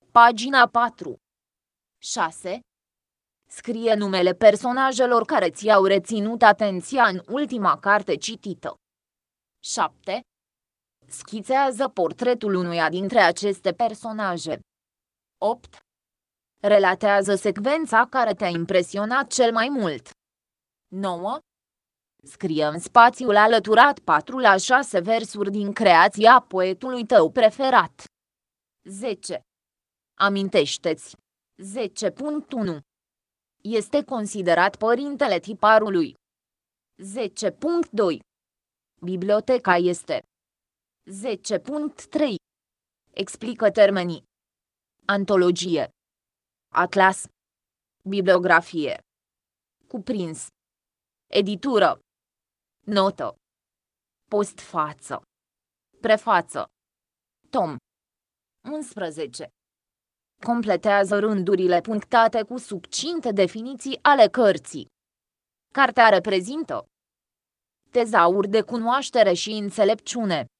Pagina 4. 6. Scrie numele personajelor care ți-au reținut atenția în ultima carte citită. 7. Schițează portretul unuia dintre aceste personaje. 8. Relatează secvența care te-a impresionat cel mai mult. 9. Scrie în spațiul alăturat 4 la 6 versuri din creația poetului tău preferat. 10. Amintește-ți. 10.1. Este considerat părintele tiparului. 10.2. Biblioteca este. 10.3. Explică termenii. Antologie. Atlas. Bibliografie. Cuprins. Editură. Notă. Postfață. Prefață. Tom. 11. Completează rândurile punctate cu succinte definiții ale cărții. Cartea reprezintă tezaur de cunoaștere și înțelepciune.